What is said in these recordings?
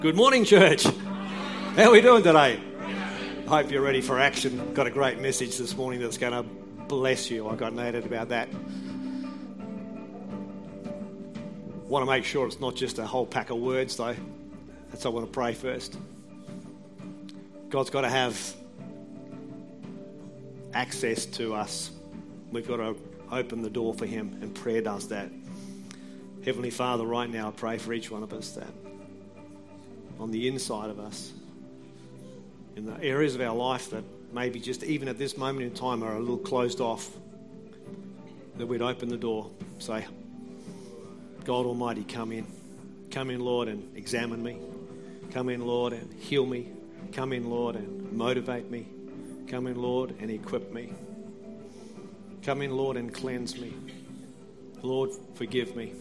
Good morning, church. How are we doing today? I hope you're ready for action. Got a great message this morning that's going to bless you. I got noted about that. Want to make sure it's not just a whole pack of words, though. That's why I want to pray first. God's got to have access to us. We've got to open the door for him, and prayer does that. Heavenly Father, right now I pray for each one of us that on the inside of us, in the areas of our life that maybe just even at this moment in time are a little closed off, that we'd open the door, say, God Almighty, come in. Come in, Lord, and examine me. Come in, Lord, and heal me. Come in, Lord, and motivate me. Come in, Lord, and equip me. Come in, Lord, and cleanse me. Lord, forgive me.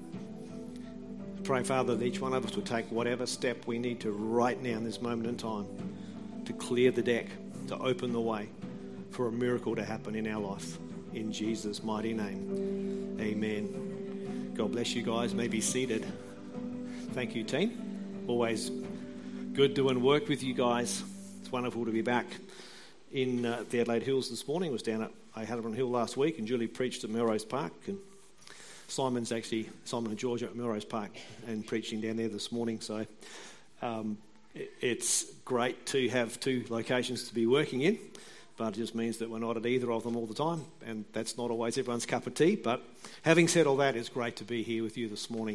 Pray, Father, that each one of us will take whatever step we need to right now in this moment in time to clear the deck, to open the way for a miracle to happen in our life. In Jesus' mighty name, amen. God bless you guys. May be seated. Thank you, team. Always good doing work with you guys. It's wonderful to be back in the Adelaide Hills this morning. I was down at Hadron Hill last week, and Julie preached at Melrose Park, and Simon and George at Melrose Park and preaching down there this morning. So it's great to have two locations to be working in, but it just means that we're not at either of them all the time, and that's not always everyone's cup of tea. But having said all that, it's great to be here with you this morning.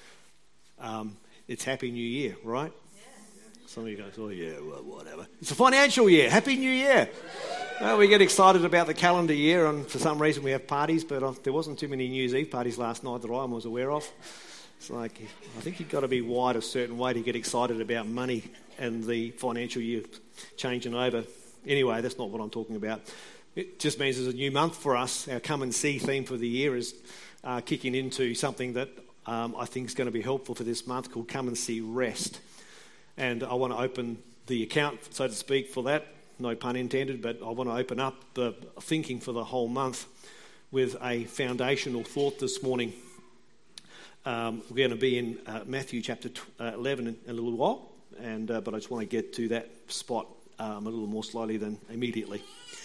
It's Happy New Year, right? Yeah. Some of you guys, oh yeah, well, whatever. It's a financial year. Happy New Year. Well, we get excited about the calendar year, and for some reason we have parties, but there wasn't too many New Year's Eve parties last night that I was aware of. It's like, I think you've got to be wired a certain way to get excited about money and the financial year changing over. Anyway, that's not what I'm talking about. It just means there's a new month for us. Our Come and See theme for the year is kicking into something that I think is going to be helpful for this month called Come and See Rest. And I want to open the account, so to speak, for that. No pun intended, but I want to open up the thinking for the whole month with a foundational thought this morning. We're going to be in Matthew chapter 11 in a little while, but I just want to get to that spot a little more slowly than immediately.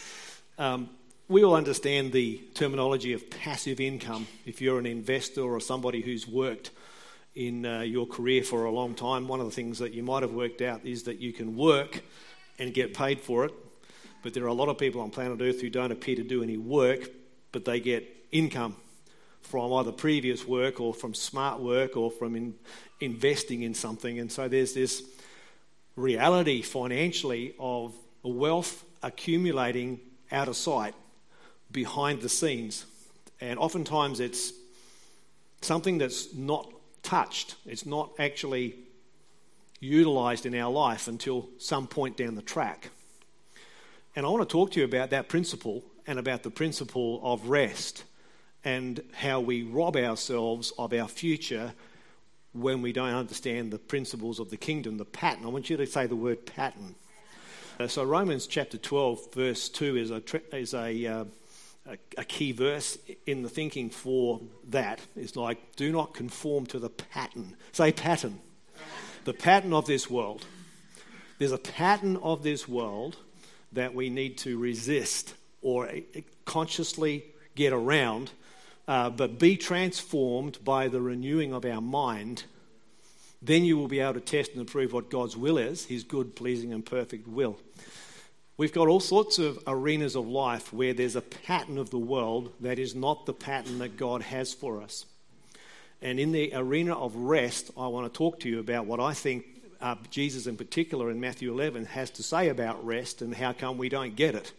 We all understand the terminology of passive income. If you're an investor or somebody who's worked in your career for a long time, one of the things that you might have worked out is that you can work and get paid for it, but there are a lot of people on planet Earth who don't appear to do any work, but they get income from either previous work or from smart work or from investing in something. And so there's this reality financially of wealth accumulating out of sight behind the scenes, and oftentimes it's something that's not touched. It's not actually utilised in our life until some point down the track. And I want to talk to you about that principle and about the principle of rest and how we rob ourselves of our future when we don't understand the principles of the kingdom, the pattern. I want you to say the word pattern. So Romans chapter 12 verse 2 is a key verse in the thinking for that. It's like, do not conform to the pattern. Say pattern. The pattern of this world. There's a pattern of this world that we need to resist or consciously get around, but be transformed by the renewing of our mind. Then you will be able to test and approve what God's will is, his good, pleasing and perfect will. We've got all sorts of arenas of life where there's a pattern of the world that is not the pattern that God has for us. And in the arena of rest, I want to talk to you about what I think Jesus in particular in Matthew 11 has to say about rest and how come we don't get it.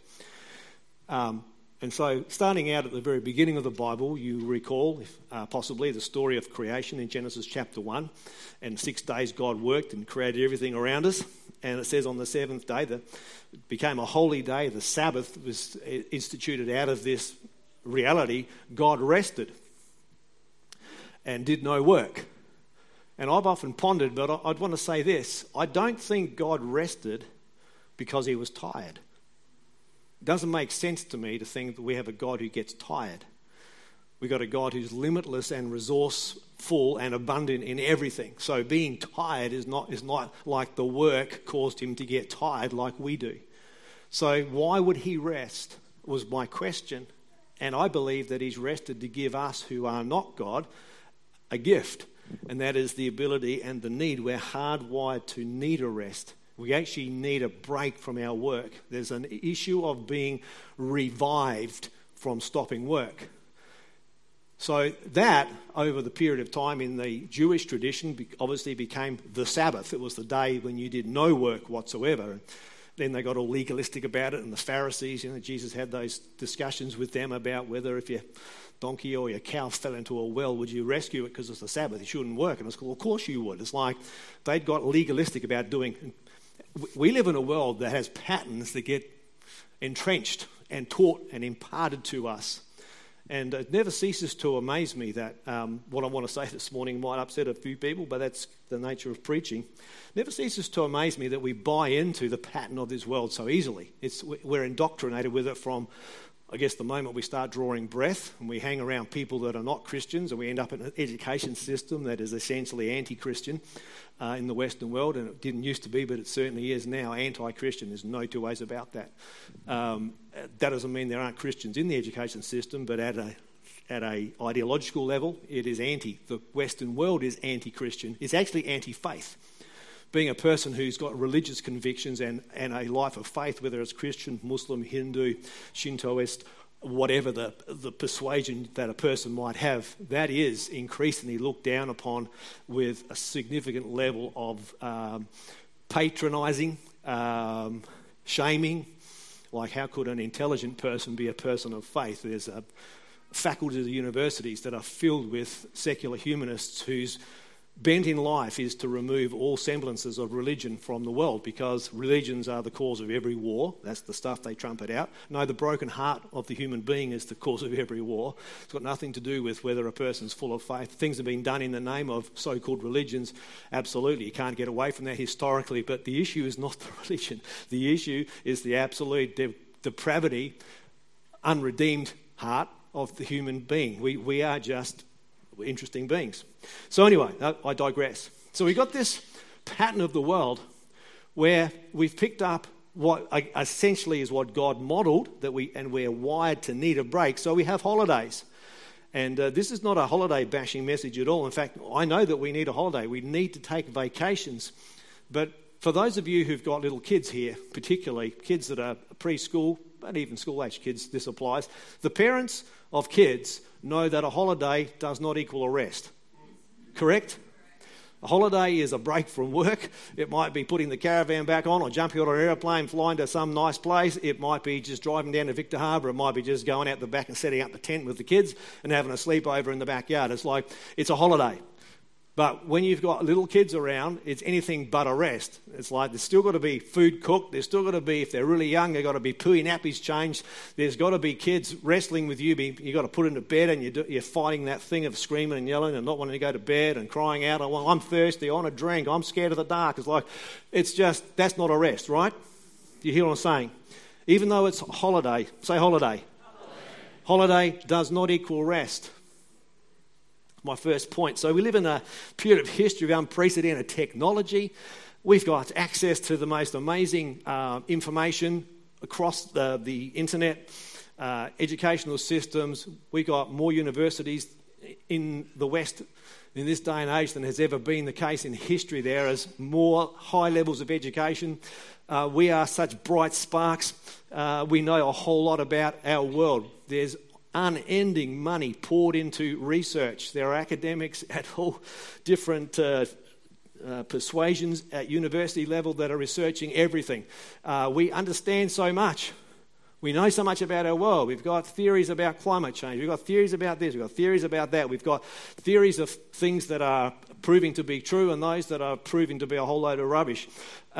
And so starting out at the very beginning of the Bible, you recall possibly the story of creation in Genesis chapter 1. And 6 days God worked and created everything around us. And it says on the seventh day that it became a holy day. The Sabbath was instituted out of this reality. God rested and did no work. And I've often pondered, but I'd want to say this. I don't think God rested because he was tired. It doesn't make sense to me to think that we have a God who gets tired. We've got a God who's limitless and resourceful full and abundant in everything. So being tired is not like the work caused him to get tired like we do. So why would he rest was my question. And I believe that he's rested to give us who are not God a gift. And that is the ability and the need. We're hardwired to need a rest. We actually need a break from our work. There's an issue of being revived from stopping work. So that, over the period of time in the Jewish tradition, obviously became the Sabbath. It was the day when you did no work whatsoever. And then they got all legalistic about it, and the Pharisees, Jesus had those discussions with them about whether if your donkey or your cow fell into a well, would you rescue it because it's the Sabbath? You shouldn't work. And it's well, of course you would. It's like they'd got legalistic about doing. We live in a world that has patterns that get entrenched and taught and imparted to us. And it never ceases to amaze me that what I want to say this morning might upset a few people, but that's the nature of preaching. Never ceases to amaze me that we buy into the pattern of this world so easily. We're indoctrinated with it from, I guess, the moment we start drawing breath, and we hang around people that are not Christians, and we end up in an education system that is essentially anti-Christian in the Western world, and it didn't used to be, but it certainly is now anti-Christian. There's no two ways about that. That doesn't mean there aren't Christians in the education system, but at a ideological level, it is anti. The Western world is anti-Christian. It's actually anti-faith. Being a person who's got religious convictions and a life of faith, whether it's Christian, Muslim, Hindu, Shintoist, whatever the persuasion that a person might have, that is increasingly looked down upon with a significant level of patronising, shaming. Like, how could an intelligent person be a person of faith? There's faculties of universities that are filled with secular humanists whose bent in life is to remove all semblances of religion from the world, because religions are the cause of every war. That's the stuff they trumpet out. No, the broken heart of the human being is the cause of every war. It's got nothing to do with whether a person's full of faith. Things have been done in the name of so-called religions. Absolutely, you can't get away from that historically, but the issue is not the religion. The issue is the absolute depravity, unredeemed heart of the human being. We are just interesting beings. So anyway, I digress. So we got this pattern of the world where we've picked up what essentially is what God modelled, we're wired to need a break. So we have holidays. And this is not a holiday bashing message at all. In fact, I know that we need a holiday. We need to take vacations. But for those of you who've got little kids here, particularly kids that are preschool, but even school-age kids, this applies. The parents of kids know that a holiday does not equal a rest. Correct? A holiday is a break from work. It might be putting the caravan back on or jumping on an aeroplane, flying to some nice place. It might be just driving down to Victor Harbour. It might be just going out the back and setting up the tent with the kids and having a sleepover in the backyard. It's like, it's a holiday. But when you've got little kids around, it's anything but a rest. It's like there's still got to be food cooked. There's still got to be, if they're really young, they've got to be pooey nappies changed. There's got to be kids wrestling with you. You've got to put them to bed, and you're fighting that thing of screaming and yelling and not wanting to go to bed and crying out, I'm thirsty, I want a drink, I'm scared of the dark. It's just, that's not a rest, right? You hear what I'm saying? Even though it's a holiday, say holiday. Holiday does not equal rest. My first point. So we live in a period of history of unprecedented technology. We've got access to the most amazing information across the internet, educational systems. We've got more universities in the West in this day and age than has ever been the case in history. There is more high levels of education. We are such bright sparks. We know a whole lot about our world. There's unending money poured into research. There are academics at all different persuasions at university level that are researching everything. We understand so much. We know so much about our world. We've got theories about climate change. We've got theories about this. We've got theories about that. We've got theories of things that are proving to be true and those that are proving to be a whole load of rubbish.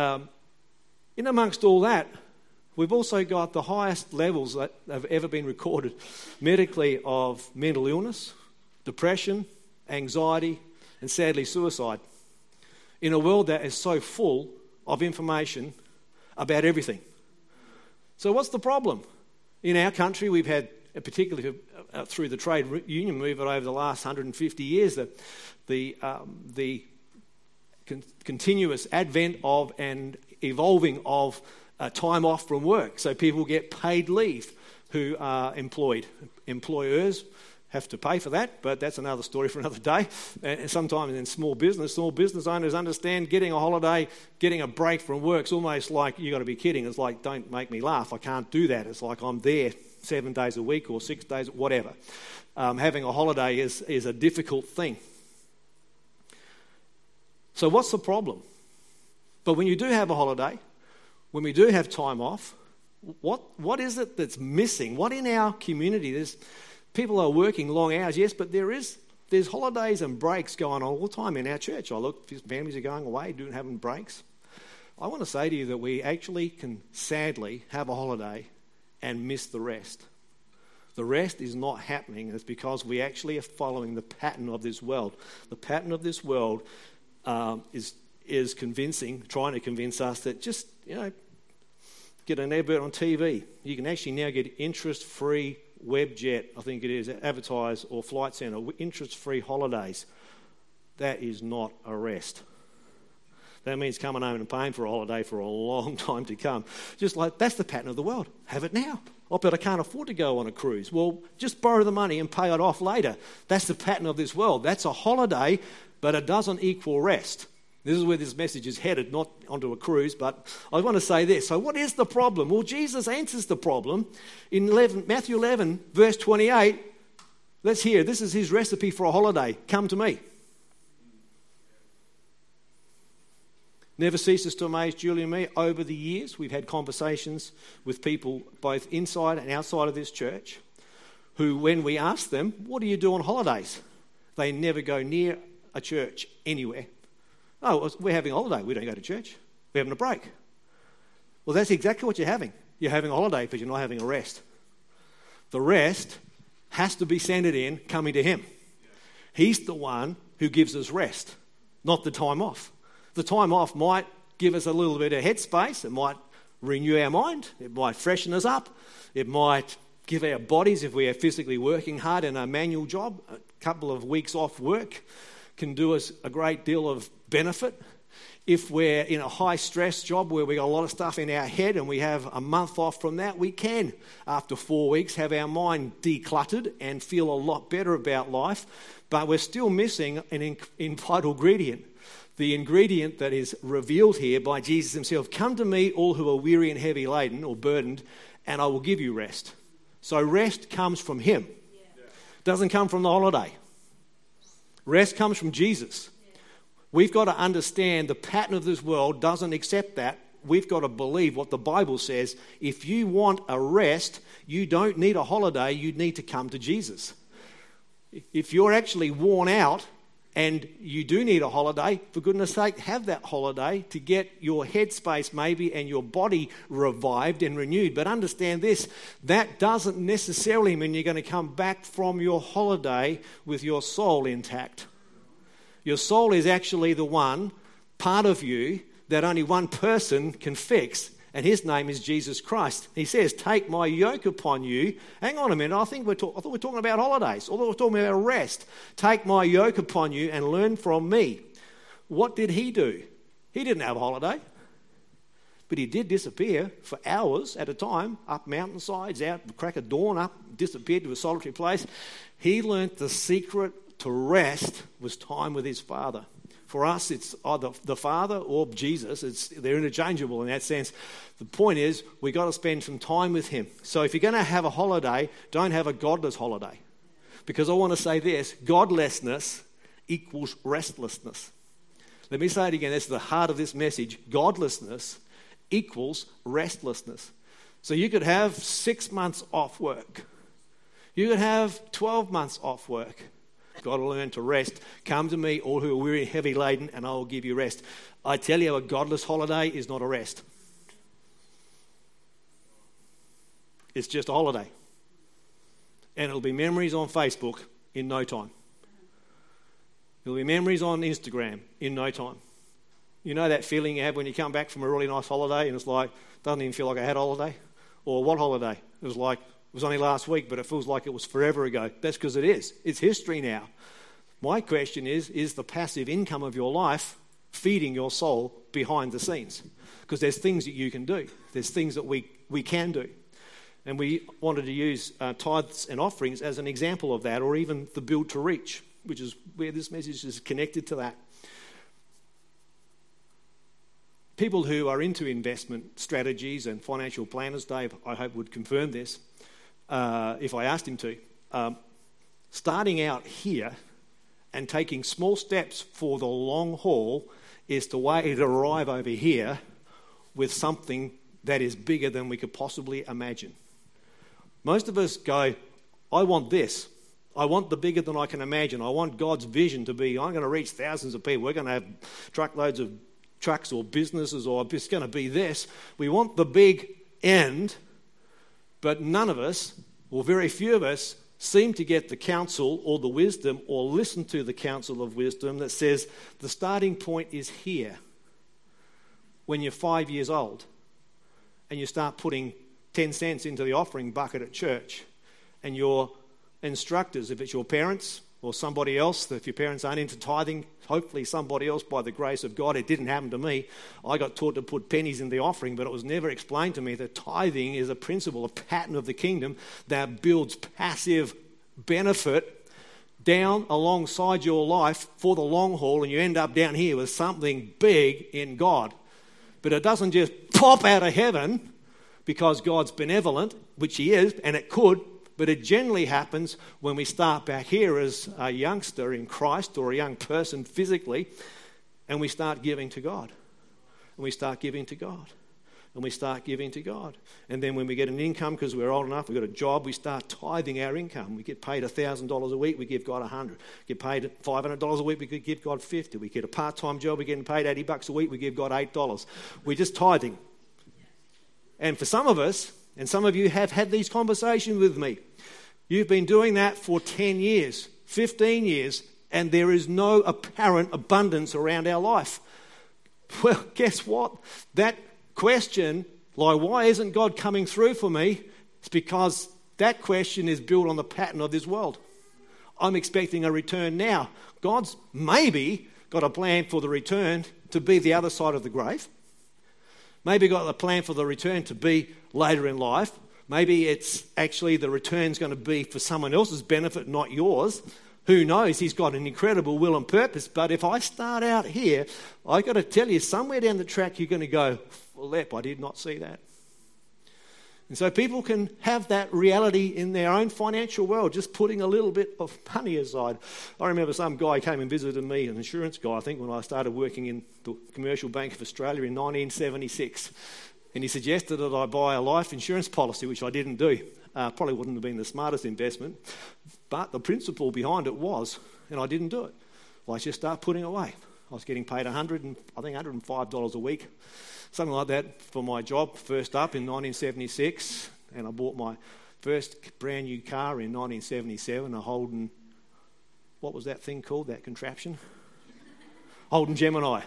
In amongst all that, we've also got the highest levels that have ever been recorded medically of mental illness, depression, anxiety, and sadly suicide. In a world that is so full of information about everything. So what's the problem? In our country, we've had particularly through the trade union movement over the last 150 years, the continuous advent of and evolving of time off from work. So people get paid leave who are employed. Employers have to pay for that, but that's another story for another day. And sometimes in small business owners understand getting a holiday, getting a break from work's almost like, you got to be kidding. It's like, don't make me laugh. I can't do that. It's like I'm there 7 days a week or 6 days, whatever. Having a holiday is a difficult thing. So what's the problem? But when you do have a holiday, when we do have time off, what is it that's missing? What in our community? People are working long hours, yes, but there's holidays and breaks going on all the time in our church. I look, families are going away, having breaks. I want to say to you that we actually can sadly have a holiday and miss the rest. The rest is not happening. It's because we actually are following the pattern of this world. The pattern of this world is trying to convince us that just, get an advert on TV. You can actually now get interest-free Webjet, I think it is, Advertise or Flight Centre, interest-free holidays. That is not a rest. That means coming home and paying for a holiday for a long time to come. Just like, that's the pattern of the world. Have it now. Oh, but I can't afford to go on a cruise. Well, just borrow the money and pay it off later. That's the pattern of this world. That's a holiday, but it doesn't equal rest. This is where this message is headed, not onto a cruise, but I want to say this. So what is the problem? Well, Jesus answers the problem in Matthew 11, verse 28. Let's hear. This is his recipe for a holiday. Come to me. Never ceases to amaze Julie and me. Over the years, we've had conversations with people both inside and outside of this church who, when we ask them, what do you do on holidays? They never go near a church anywhere. Oh, we're having a holiday. We don't go to church. We're having a break. Well, that's exactly what you're having. You're having a holiday, but you're not having a rest. The rest has to be centered in coming to him. He's the one who gives us rest, not the time off. The time off might give us a little bit of headspace. It might renew our mind. It might freshen us up. It might give our bodies, if we are physically working hard in a manual job, a couple of weeks off work can do us a great deal of benefit. If we're in a high-stress job where we got a lot of stuff in our head and we have a month off from that, we can, after 4 weeks, have our mind decluttered and feel a lot better about life. But we're still missing an vital ingredient. The ingredient that is revealed here by Jesus himself. Come to me, all who are weary and heavy laden or burdened, and I will give you rest. So rest comes from him. Doesn't come from the holiday. Rest comes from Jesus. We've got to understand the pattern of this world doesn't accept that. We've got to believe what the Bible says. If you want a rest, you don't need a holiday, you need to come to Jesus. If you're actually worn out and you do need a holiday, for goodness sake, have that holiday to get your headspace maybe and your body revived and renewed. But understand this, that doesn't necessarily mean you're going to come back from your holiday with your soul intact. Your soul is actually the one part of you that only one person can fix, and his name is Jesus Christ. He says, take my yoke upon you. Hang on a minute, I thought we're talking about holidays, although we're talking about rest. Take my yoke upon you and learn from me. What did he do? He didn't have a holiday, but he did disappear for hours at a time, up mountainsides, out the crack of dawn, up, disappeared to a solitary place. He learnt the secret to rest was time with his Father. For us, it's either the Father or Jesus. They're interchangeable in that sense. The point is, we've got to spend some time with him. So if you're going to have a holiday, don't have a godless holiday. Because I want to say this, godlessness equals restlessness. Let me say it again, that's the heart of this message. Godlessness equals restlessness. So you could have 6 months off work. You could have 12 months off work. Got to learn to rest. Come to me, all who are weary and heavy laden, and I will give you rest. I tell you, a godless holiday is not a rest. It's just a holiday. And it'll be memories on Facebook in no time. It'll be memories on Instagram in no time. You know that feeling you have when you come back from a really nice holiday and it's like, doesn't even feel like I had a holiday? Or what holiday? It was was only last week, but it feels like it was forever ago. That's because it is. It's history now. My question is the passive income of your life feeding your soul behind the scenes? Because there's things that you can do. There's things that we can do. And we wanted to use tithes and offerings as an example of that, or even the build to reach, which is where this message is connected to that. People who are into investment strategies and financial planners, Dave, I hope would confirm this, if I asked him to. Starting out here and taking small steps for the long haul is the way to arrive over here with something that is bigger than we could possibly imagine. Most of us go, I want this. I want the bigger than I can imagine. I want God's vision to be, I'm going to reach thousands of people. We're going to have truckloads of trucks or businesses, or it's going to be this. We want the big end, but none of us, or very few of us, seem to get the counsel or the wisdom or listen to the counsel of wisdom that says the starting point is here. When you're 5 years old and you start putting 10 cents into the offering bucket at church, and your instructors, if it's your parents or somebody else, if your parents aren't into tithing, hopefully somebody else, by the grace of God, it didn't happen to me. I got taught to put pennies in the offering, but it was never explained to me that tithing is a principle, a pattern of the kingdom that builds passive benefit down alongside your life for the long haul, and you end up down here with something big in God. But it doesn't just pop out of heaven because God's benevolent, which he is, and it could, but it generally happens when we start back here as a youngster in Christ or a young person physically, and we start giving to God. And we start giving to God. And we start giving to God. And then when we get an income, because we're old enough, we've got a job, we start tithing our income. We get paid $1,000 a week, we give God $100. Get paid $500 a week, we could give God $50. We get a part-time job, we're getting paid $80 a week, we give God $8. We're just tithing. And for some of us, and some of you have had these conversations with me, you've been doing that for 10 years, 15 years, and there is no apparent abundance around our life. Well, guess what? That question, like, why isn't God coming through for me? It's because that question is built on the pattern of this world. I'm expecting a return now. God's maybe got a plan for the return to be the other side of the grave. Maybe got a plan for the return to be later in life. Maybe it's actually the return's going to be for someone else's benefit, not yours. Who knows? He's got an incredible will and purpose. But if I start out here, I've got to tell you, somewhere down the track, you're going to go, flip, I did not see that. And so people can have that reality in their own financial world, just putting a little bit of money aside. I remember some guy came and visited me, an insurance guy, I think, when I started working in the Commercial Bank of Australia in 1976. And he suggested that I buy a life insurance policy, which I didn't do. Probably wouldn't have been the smartest investment. But the principle behind it was, and I didn't do it. Well, I just started putting away. I was getting paid $105 a week, something like that, for my job, first up in 1976. And I bought my first brand new car in 1977, a Holden, what was that thing called, that contraption? Holden Gemini.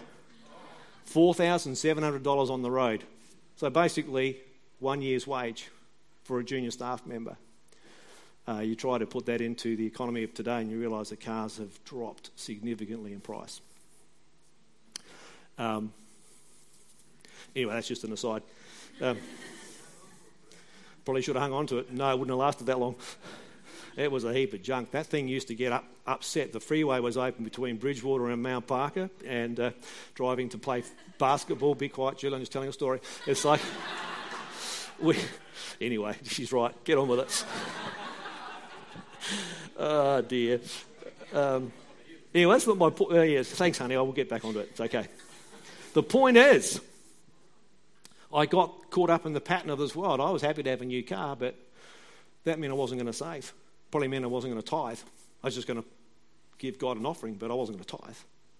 $4,700 on the road. So basically, 1 year's wage for a junior staff member. You try to put that into the economy of today and you realise that cars have dropped significantly in price. Anyway, that's just an aside. Probably should have hung on to it. No, it wouldn't have lasted that long. It was a heap of junk. That thing used to get upset. The freeway was open between Bridgewater and Mount Parker, and driving to play basketball. Be quiet, Jill, I'm just telling a story. It's like... Anyway, she's right. Get on with it. Oh, dear. Anyway, that's not my point. Yes, thanks, honey. I will get back onto it. It's okay. The point is, I got caught up in the pattern of this world. I was happy to have a new car, but that meant I wasn't going to save. Probably meant I wasn't going to tithe. I was just going to give God an offering, but I wasn't going to tithe.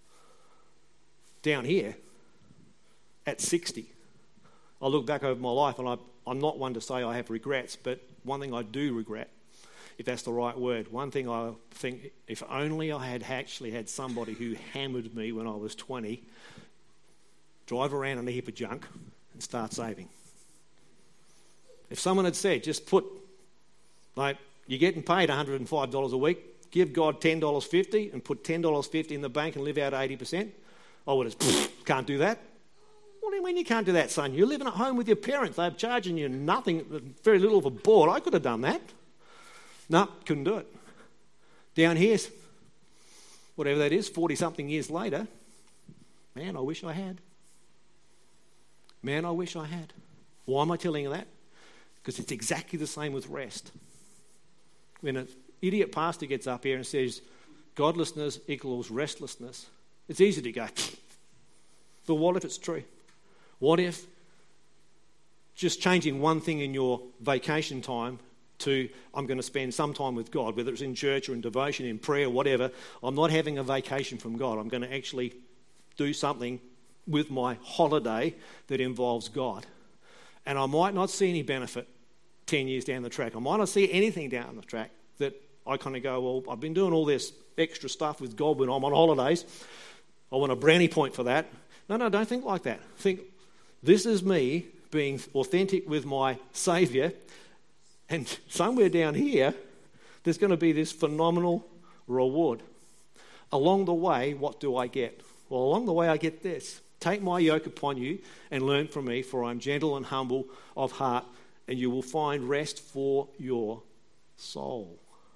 Down here, at 60, I look back over my life, and I'm not one to say I have regrets, but one thing I do regret, if that's the right word, one thing I think, if only I had actually had somebody who hammered me when I was 20, drive around in a heap of junk and start saving. If someone had said, just put Like, you're getting paid $105 a week. Give God $10.50 and put $10.50 in the bank and live out 80%. I would have, can't do that. What do you mean you can't do that, son? You're living at home with your parents. They're charging you nothing, very little of a board. I could have done that. No, couldn't do it. Down here, whatever that is, 40-something years later, man, I wish I had. Man, I wish I had. Why am I telling you that? Because it's exactly the same with rest. When an idiot pastor gets up here and says, godlessness equals restlessness, it's easy to go, but what if it's true? What if just changing one thing in your vacation time to, I'm going to spend some time with God, whether it's in church or in devotion, in prayer, whatever, I'm not having a vacation from God. I'm going to actually do something with my holiday that involves God. And I might not see any benefit 10 years down the track. I might not see anything down the track that I kind of go, well, I've been doing all this extra stuff with God when I'm on holidays. I want a brownie point for that. No, don't think like that. Think, this is me being authentic with my Saviour, and somewhere down here, there's going to be this phenomenal reward. Along the way, what do I get? Well, along the way, I get this. Take my yoke upon you and learn from me, for I am gentle and humble of heart, and you will find rest for your soul.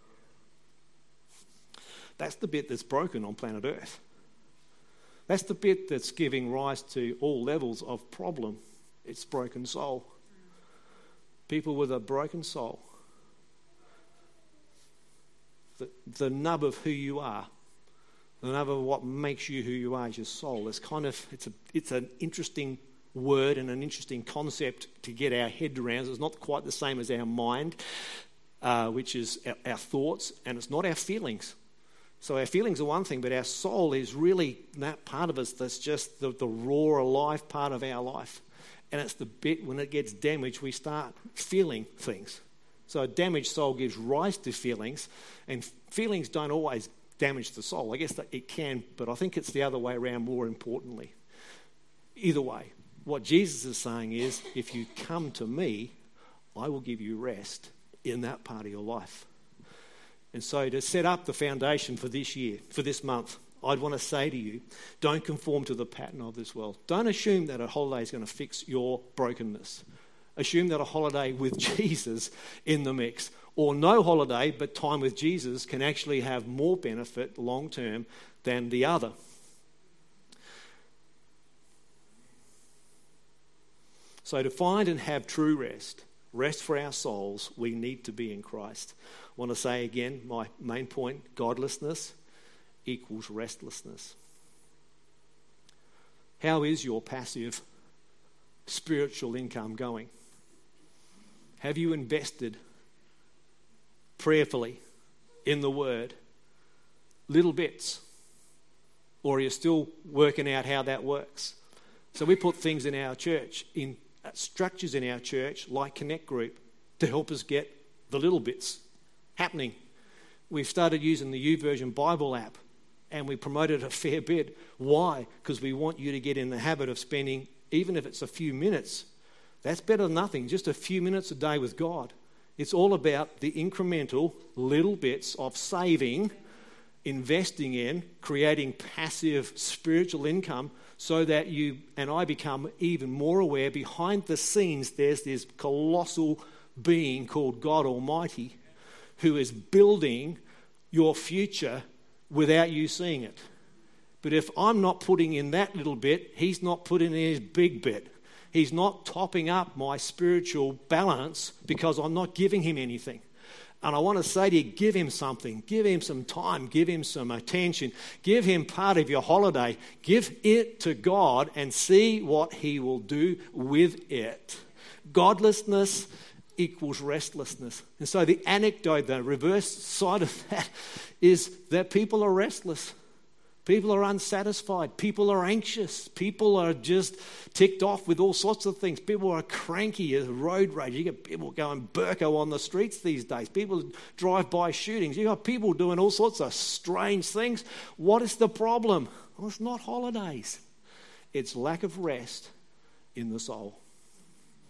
That's the bit that's broken on planet Earth. That's the bit that's giving rise to all levels of problem. It's broken soul. People with a broken soul. The nub of who you are, the nub of what makes you who you are is your soul. It's an interesting word and an interesting concept to get our head around. It's not quite the same as our mind, which is our thoughts, and it's not our feelings. So our feelings are one thing, but our soul is really that part of us that's just the raw, alive part of our life. And it's the bit when it gets damaged, we start feeling things. So a damaged soul gives rise to feelings, and feelings don't always damage the soul. I guess that it can, but I think it's the other way around more importantly. Either way, what Jesus is saying is, if you come to me, I will give you rest in that part of your life. And so to set up the foundation for this year, for this month, I'd want to say to you, don't conform to the pattern of this world. Don't assume that a holiday is going to fix your brokenness. Assume that a holiday with Jesus in the mix, or no holiday but time with Jesus, can actually have more benefit long term than the other. So to find and have true rest for our souls, we need to be in Christ. I want to say again, my main point, godlessness equals restlessness. How is your passive spiritual income going? Have you invested prayerfully in the Word, little bits, or are you still working out how that works? So we put things in our church, in structures in our church like Connect Group, to help us get the little bits happening. We've started using the YouVersion Bible app, and we promoted a fair bit. Why? Because we want you to get in the habit of spending, even if it's a few minutes, that's better than nothing, just a few minutes a day with God. It's all about the incremental little bits of saving, investing in, creating passive spiritual income, so that you and I become even more aware behind the scenes there's this colossal being called God Almighty who is building your future without you seeing it. But if I'm not putting in that little bit, he's not putting in his big bit. He's not topping up my spiritual balance because I'm not giving him anything. And I want to say to you, give him something. Give him some time. Give him some attention. Give him part of your holiday. Give it to God and see what he will do with it. Godlessness equals restlessness. And so the anecdote, the reverse side of that, is that people are restless. People are unsatisfied. People are anxious. People are just ticked off with all sorts of things. People are cranky as road rage. You get people going Burko on the streets these days. People drive-by shootings. You got people doing all sorts of strange things. What is the problem? Well, it's not holidays. It's lack of rest in the soul.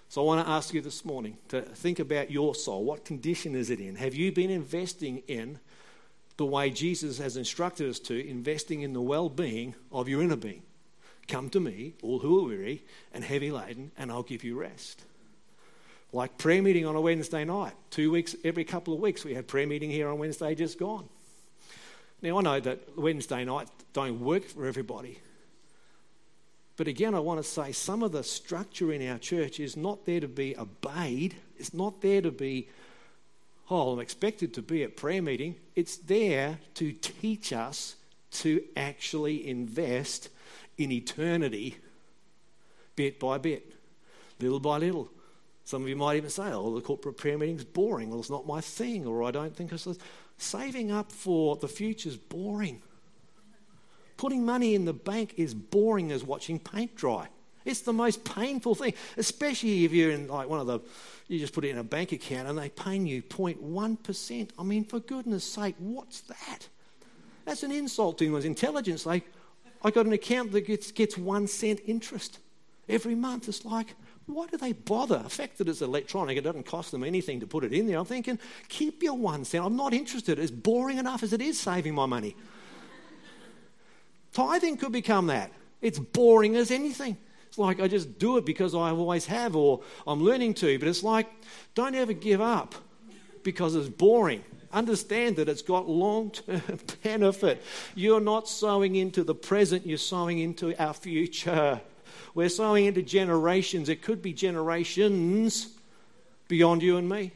So I want to ask you this morning to think about your soul. What condition is it in? Have you been investing in the way Jesus has instructed us to, investing in the well-being of your inner being? Come to me, all who are weary and heavy laden, and I'll give you rest. Like prayer meeting on a Wednesday night. 2 weeks, every couple of weeks we had prayer meeting here on Wednesday just gone. Now I know that Wednesday nights don't work for everybody. But again, I want to say some of the structure in our church is not there to be obeyed. It's not there to be, I'm expected to be at prayer meeting. It's there to teach us to actually invest in eternity bit by bit, little by little. Some of you might even say, the corporate prayer meeting's boring. Well, it's not my thing, or I don't think it's... Saving up for the future's boring. Putting money in the bank is boring as watching paint dry. It's the most painful thing, especially if you're in like you just put it in a bank account and they pay you 0.1%. I mean, for goodness sake, what's that? That's an insult to anyone's intelligence. I got an account that gets 1 cent interest every month. It's like, why do they bother? The fact that it's electronic, it doesn't cost them anything to put it in there. I'm thinking, keep your 1 cent. I'm not interested. It's boring enough as it is saving my money. Tithing could become that. It's boring as anything. It's like I just do it because I always have, or I'm learning to. But it's like, don't ever give up because it's boring. Understand that it's got long-term benefit. You're not sowing into the present, you're sowing into our future. We're sowing into generations. It could be generations beyond you and me.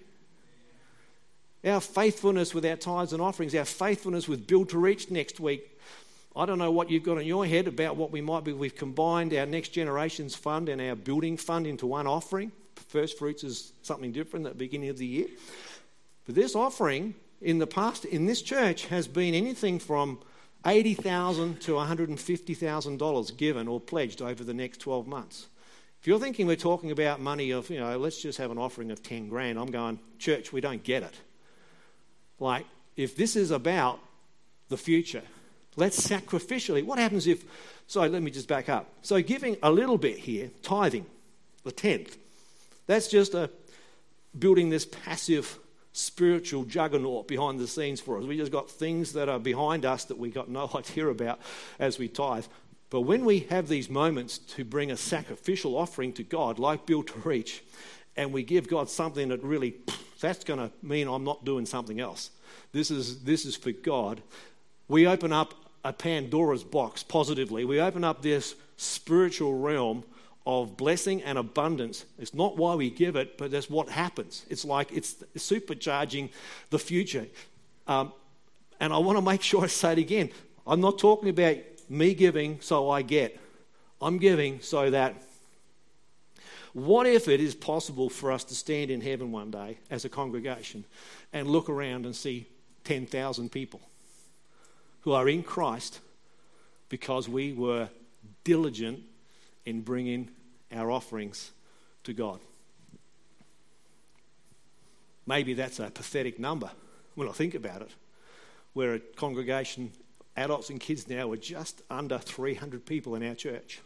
Our faithfulness with our tithes and offerings, our faithfulness with Build to Reach next week. I don't know what you've got in your head about what we might be. We've combined our Next Generations Fund and our Building Fund into one offering. First Fruits is something different at the beginning of the year. But this offering in the past in this church has been anything from $80,000 to $150,000 given or pledged over the next 12 months. If you're thinking we're talking about money of, let's just have an offering of 10 grand, I'm going, church, we don't get it. Like, if this is about the future, let's sacrificially, what happens if, let me just back up. So giving a little bit here, tithing, the 10th, that's just building this passive spiritual juggernaut behind the scenes for us. We just got things that are behind us that we got no idea about as we tithe. But when we have these moments to bring a sacrificial offering to God, like Build to Reach, and we give God something that really, that's going to mean I'm not doing something else. This is for God. We open up a Pandora's box positively. We open up this spiritual realm of blessing and abundance. It's not why we give it, but that's what happens. It's like it's supercharging the future. And I want to make sure I say it again. I'm not talking about me giving so I get. I'm giving so that... What if it is possible for us to stand in heaven one day as a congregation and look around and see 10,000 people who are in Christ because we were diligent in bringing our offerings to God? Maybe that's a pathetic number when I think about it. We're a congregation, adults and kids now, we're just under 300 people in our church.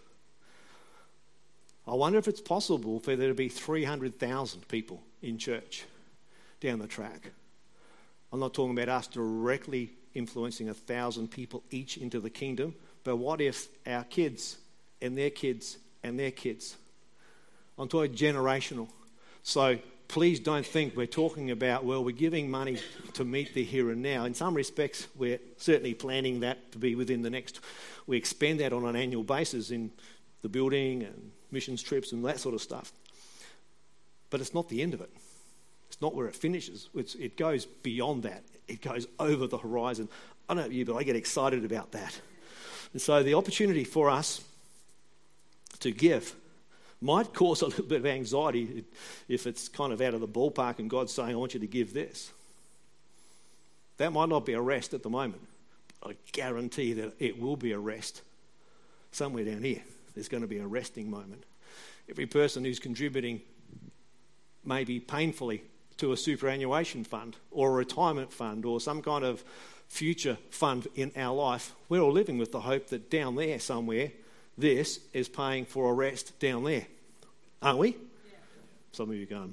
I wonder if it's possible for there to be 300,000 people in church down the track. I'm not talking about us directly influencing 1,000 people each into the kingdom, but what if our kids and their kids and their kids? I'm talking generational. So please don't think we're talking about, we're giving money to meet the here and now. In some respects, we're certainly planning that to be within the next... We expend that on an annual basis in the building and missions trips and that sort of stuff. But it's not the end of it. It's not where it finishes. It goes beyond that. It goes over the horizon. I don't know about you, but I get excited about that. And so the opportunity for us to give might cause a little bit of anxiety if it's kind of out of the ballpark and God's saying, I want you to give this. That might not be a rest at the moment. I guarantee that it will be a rest somewhere down here. There's going to be a resting moment. Every person who's contributing maybe painfully to a superannuation fund or a retirement fund or some kind of future fund in our life, we're all living with the hope that down there somewhere, this is paying for a rest down there. Aren't we? Yeah. Some of you are going,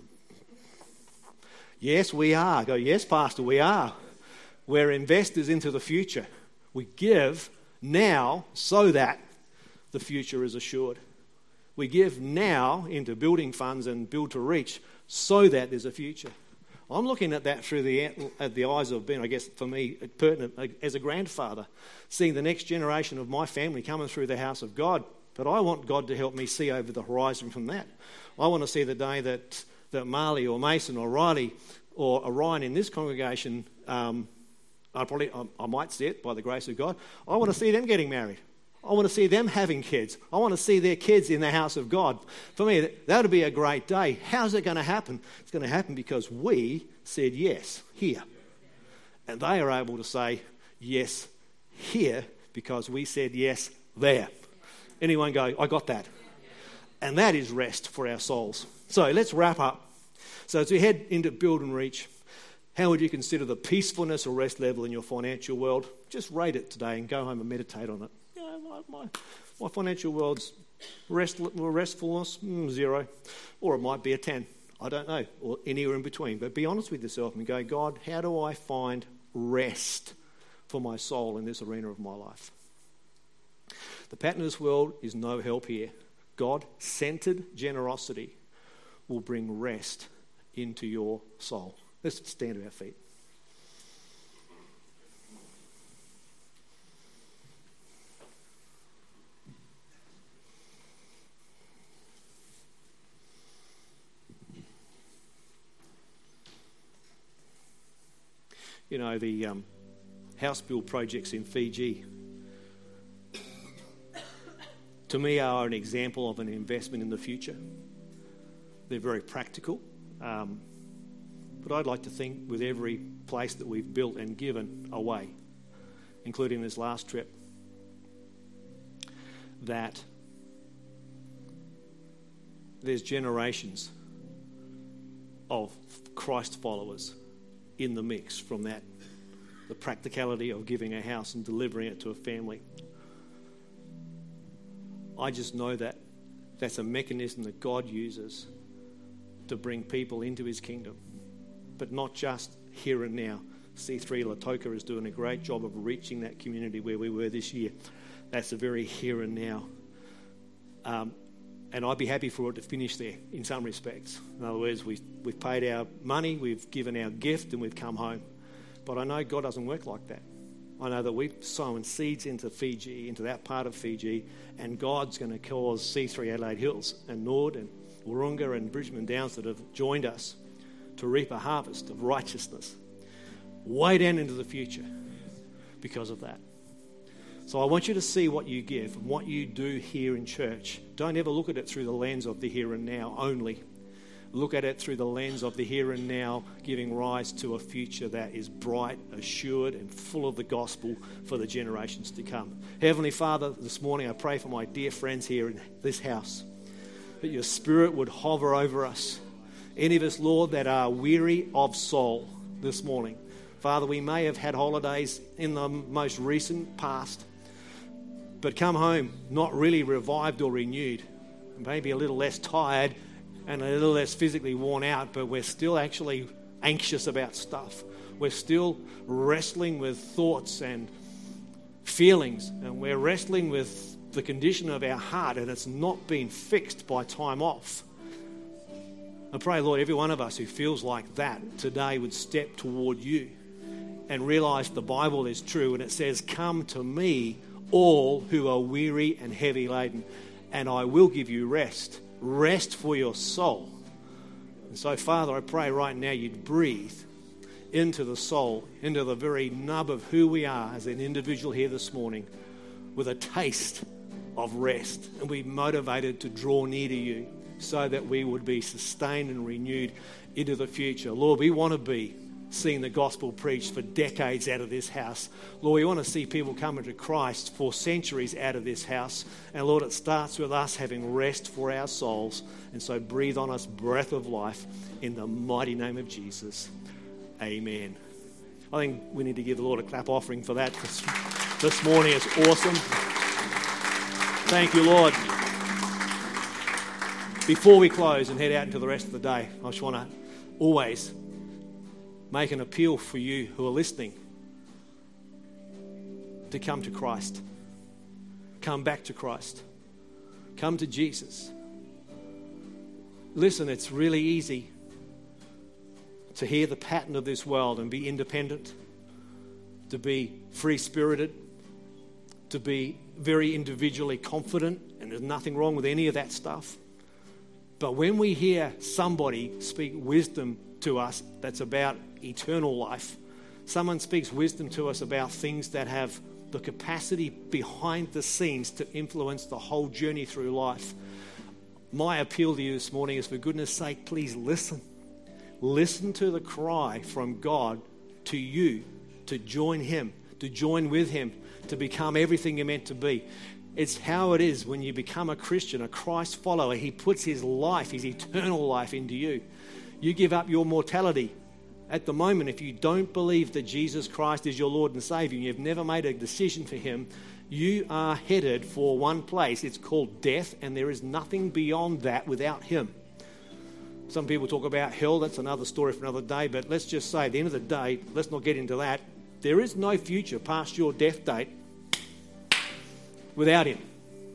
yes, we are. I go, yes, Pastor, we are. We're investors into the future. We give now so that the future is assured. We give now into building funds and build to reach so that there's a future. I'm looking at that through the eyes of being, I guess, for me, pertinent as a grandfather, seeing the next generation of my family coming through the house of God. But I want God to help me see over the horizon from that. I want to see the day that Marley or Mason or Riley or Orion in this congregation, I might see it by the grace of God. I want to see them getting married. I want to see them having kids. I want to see their kids in the house of God. For me, that would be a great day. How's it going to happen? It's going to happen because we said yes here. And they are able to say yes here because we said yes there. Anyone go, I got that. And that is rest for our souls. So let's wrap up. So as we head into Build and Reach, how would you consider the peacefulness or rest level in your financial world? Just rate it today and go home and meditate on it. My financial world's restfulness, 0. Or it might be a 10. I don't know. Or anywhere in between. But be honest with yourself and go, God, how do I find rest for my soul in this arena of my life? The pattern of this world is no help here. God-centered generosity will bring rest into your soul. Let's stand to our feet. You know, the house build projects in Fiji, to me, are an example of an investment in the future. They're very practical. But I'd like to think with every place that we've built and given away, including this last trip, that there's generations of Christ followers in the mix from that, the practicality of giving a house and delivering it to a family. I just know that that's a mechanism that God uses to bring people into his kingdom, but not just here and now. C3 Lautoka is doing a great job of reaching that community where we were this year. That's a very here and now. And I'd be happy for it to finish there in some respects. In other words, we've paid our money, we've given our gift, and we've come home. But I know God doesn't work like that. I know that we've sown seeds into Fiji, into that part of Fiji, and God's going to cause C3 Adelaide Hills and Nord and Wahroonga and Bridgeman Downs that have joined us to reap a harvest of righteousness way down into the future because of that. So I want you to see what you give and what you do here in church. Don't ever look at it through the lens of the here and now only. Look at it through the lens of the here and now, giving rise to a future that is bright, assured, and full of the gospel for the generations to come. Heavenly Father, this morning I pray for my dear friends here in this house, that your Spirit would hover over us. Any of us, Lord, that are weary of soul this morning. Father, we may have had holidays in the most recent past, but come home not really revived or renewed, maybe a little less tired and a little less physically worn out, but we're still actually anxious about stuff. We're still wrestling with thoughts and feelings, and we're wrestling with the condition of our heart, and it's not been fixed by time off. I pray, Lord, every one of us who feels like that today would step toward you and realize the Bible is true, and it says, come to me, all who are weary and heavy laden, and I will give you rest for your soul. And so, Father, I pray right now you'd breathe into the soul, into the very nub of who we are as an individual here this morning, with a taste of rest, and be motivated to draw near to you so that we would be sustained and renewed into the future. Lord, we want to be seeing the gospel preached for decades out of this house. Lord, we want to see people coming to Christ for centuries out of this house. And Lord, it starts with us having rest for our souls. And so breathe on us breath of life in the mighty name of Jesus. Amen. I think we need to give the Lord a clap offering for that this morning. It's awesome. Thank you, Lord. Before we close and head out into the rest of the day, I just want to always make an appeal for you who are listening to come to Christ. Come back to Christ. Come to Jesus. Listen, it's really easy to hear the pattern of this world and be independent, to be free-spirited, to be very individually confident, and there's nothing wrong with any of that stuff. But when we hear somebody speak wisdom to us that's about eternal life, someone speaks wisdom to us about things that have the capacity behind the scenes to influence the whole journey through life, my appeal to you this morning is, for goodness sake, please listen. Listen to the cry from God to you to join Him, to join with Him, to become everything you're meant to be. It's how it is when you become a Christian, a Christ follower. He puts His life, His eternal life into you. You give up your mortality. At the moment, if you don't believe that Jesus Christ is your Lord and Savior, and you've never made a decision for Him, you are headed for one place. It's called death, and there is nothing beyond that without Him. Some people talk about hell. That's another story for another day. But let's just say, at the end of the day, let's not get into that. There is no future past your death date without Him.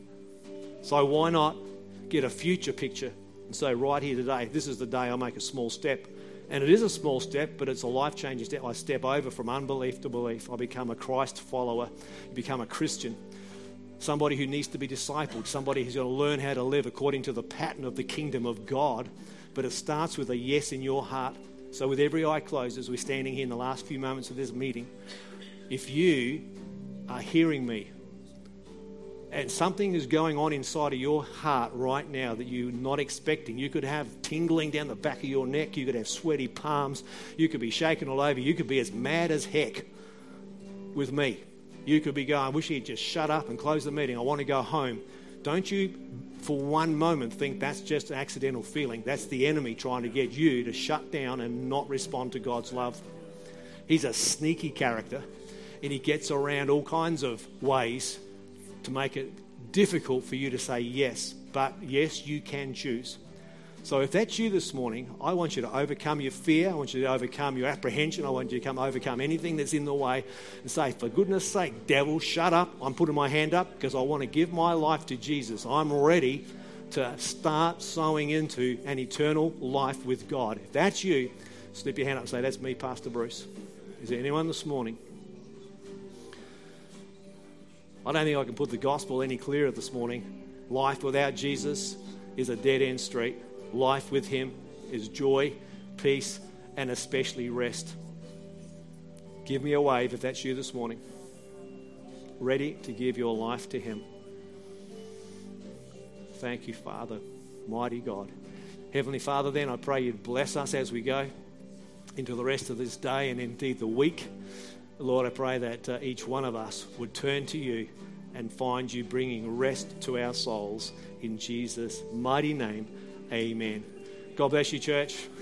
So why not get a future picture and say, right here today, this is the day I make a small step. And it is a small step, but it's a life-changing step. I step over from unbelief to belief. I become a Christ follower, become a Christian, somebody who needs to be discipled, somebody who's going to learn how to live according to the pattern of the kingdom of God. But it starts with a yes in your heart. So with every eye closed, as we're standing here in the last few moments of this meeting, if you are hearing me, and something is going on inside of your heart right now that you're not expecting. You could have tingling down the back of your neck. You could have sweaty palms. You could be shaking all over. You could be as mad as heck with me. You could be going, I wish he'd just shut up and close the meeting. I want to go home. Don't you for one moment think that's just an accidental feeling. That's the enemy trying to get you to shut down and not respond to God's love. He's a sneaky character, and he gets around all kinds of ways to make it difficult for you to say yes. But yes, you can choose. So if that's you this morning, I want you to overcome your fear. I want you to overcome your apprehension. I want you to overcome anything that's in the way and say, for goodness sake, devil, shut up. I'm putting my hand up because I want to give my life to Jesus. I'm ready to start sowing into an eternal life with God. If that's you, slip your hand up and say, that's me, Pastor Bruce. Is there anyone this morning? I don't think I can put the gospel any clearer this morning. Life without Jesus is a dead-end street. Life with Him is joy, peace, and especially rest. Give me a wave if that's you this morning. Ready to give your life to Him. Thank you, Father, mighty God. Heavenly Father, then I pray You'd bless us as we go into the rest of this day and indeed the week. Lord, I pray that each one of us would turn to You and find You bringing rest to our souls. In Jesus' mighty name, amen. God bless you, church.